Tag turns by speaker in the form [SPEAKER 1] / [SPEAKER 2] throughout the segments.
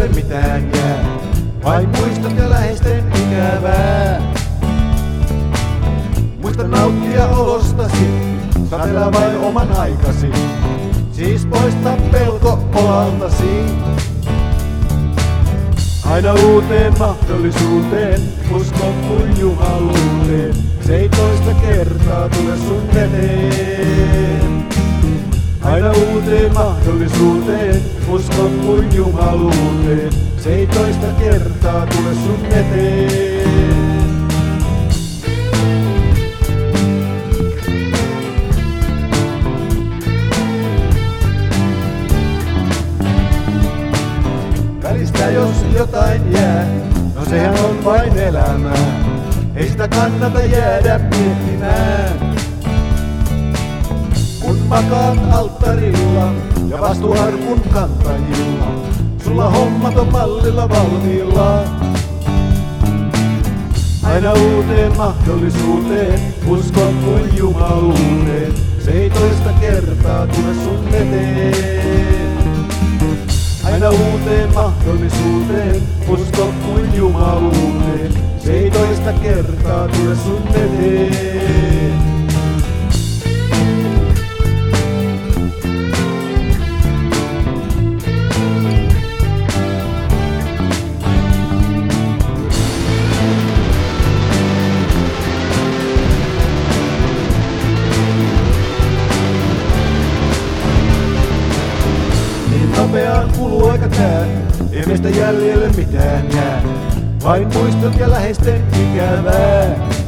[SPEAKER 1] jäljelle mitään jää. Vain muistot ja läheisten ikävää. Muista nauttia olostasi, satella vain oman aikasi. Siis poista pelko olaltasi. Aina uuteen mahdollisuuteen, usko kuin jumaluuteen. Se ei toista kertaa tule sun eteen. Aina uuteen mahdollisuuteen, usko kuin jumaluuteen. Se ei toista kertaa tule sun eteen. Välistä jos jotain jää, no sehän on vain elämää. Ei sitä kannata jäädä miettimään. Kun makaat alttarilla ja vastuuarkun kantajilla, sulla hommat on mallilla valmiilla. Aina uuteen mahdollisuuteen, usko kuin jumaluuteen. Se ei toista kertaa tule sun eteen. Aina uuteen mahdollisuuteen, usko kuin jumaluuteen. Se ei toista kertaa tule sun eteen. Nopeaan kuluu aika tää, ei meistä jäljelle mitään jää. Vain muistot ja läheisten ikävää.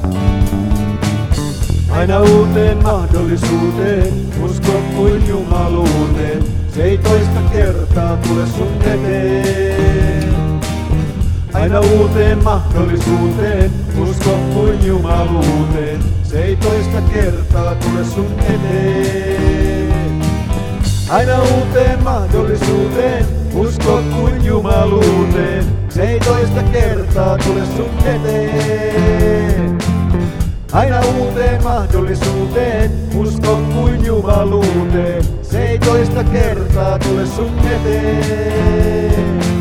[SPEAKER 1] Aina uuteen mahdollisuuteen, usko kuin jumaluuteen. Se ei toista kertaa tule sun eteen. Aina uuteen mahdollisuuteen, usko kuin jumaluuteen. Se ei toista kertaa tule sun eteen. Aina uuteen mahdollisuuteen, usko kuin jumaluuteen. Se ei toista kertaa tule sun eteen. Aina uuteen mahdollisuuteen, usko kuin jumaluuteen. Se ei toista kertaa tule sun eteen.